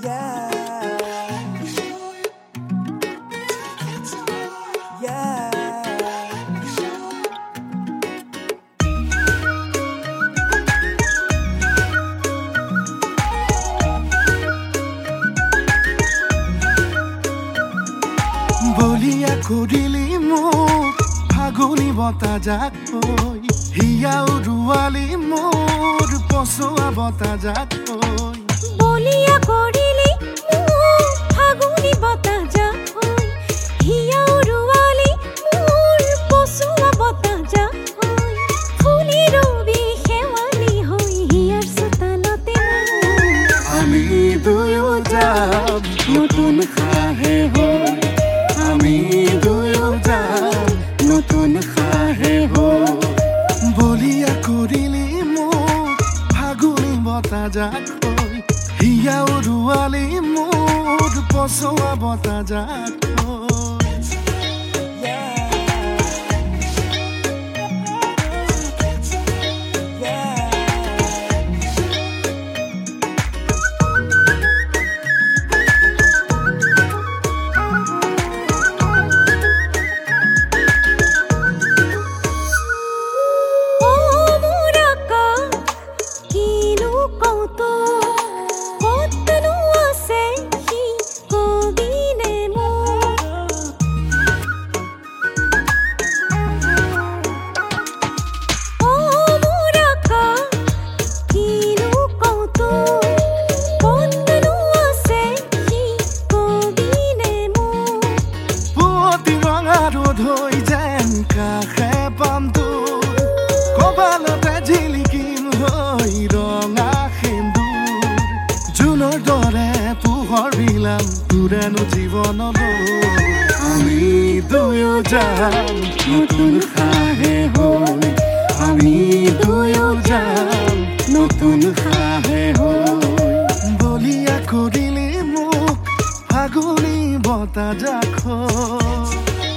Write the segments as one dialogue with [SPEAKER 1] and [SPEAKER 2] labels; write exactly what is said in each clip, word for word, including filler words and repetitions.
[SPEAKER 1] বলিয়া কৰিলি মোক ফাগুনি বতা জাক হৈ হিয়া উৰুৱালি মোৰ পচোৱা বতা জাক হৈ
[SPEAKER 2] বলিয়া কৰিলি মোক ফাগুনি বতা জাক হৈ হিয়া উৰুৱালি মোৰ পচোৱা বতা জাক হৈ ফুলি ৰবি শেৱালি হৈ হিয়াৰ চোতালতে
[SPEAKER 1] আমি দুয়ো যাম নতুন খাহে হৈ আমি দুয়ো যাম নতুন খাহে হৈ বলিয়া কৰিলি মোক ফাগুনি বতা জাক হৈ হিয়া উৰুৱালি মোৰ পচোৱা বতা জাক হৈ ধৈ যেন কাষে পামটো কপালতে ঝিলিকিম হৈ ৰঙা সেন্দুৰ জোনৰ দৰে পোহৰ বিলাম তোৰেনো জীৱনলৈ আমি দুয়ো যাম নতুন খাহে হৈ আমি দুয়ো যাম নতুন খাহে হৈ বলিয়া কৰিলি মোক ফাগুনি বতা জাক হৈ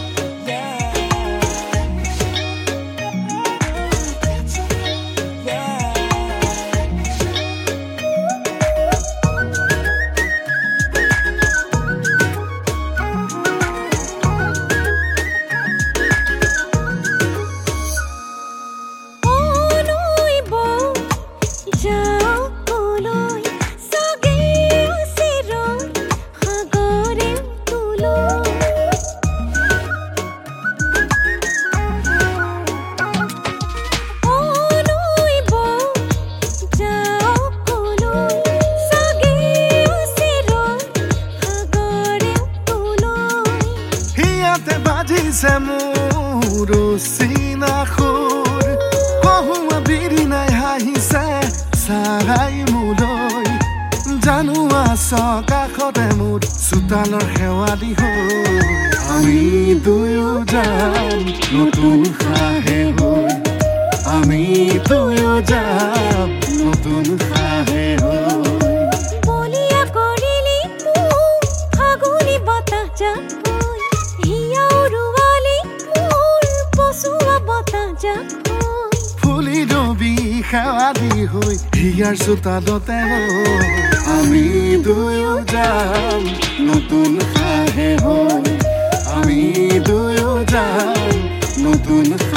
[SPEAKER 1] বাজিছে মোৰ চিনাখোৰ কহুৱা বিৰি নাই হাঁহিছে চাই মোলৈ জানো আছ কাষতে মোৰ চোতালৰ শেৱালি হৈ আমি দুয়ো যাম নতুন খাহে হৈ আমি দুয়ো যাম নতুন খাহে হৈ
[SPEAKER 2] বলিয়া কৰিলি মোক ফাগুনি বতা জাক হৈ হিয়া উৰুৱালি মোৰ পচোৱা বতা জাক হৈ
[SPEAKER 1] ফুলি ৰবি শেৱালি হৈ হিয়াৰ চোতালতে আমি দুয়ো যাম নতুন খাহে হৈ আমি দুয়ো যাম নতুন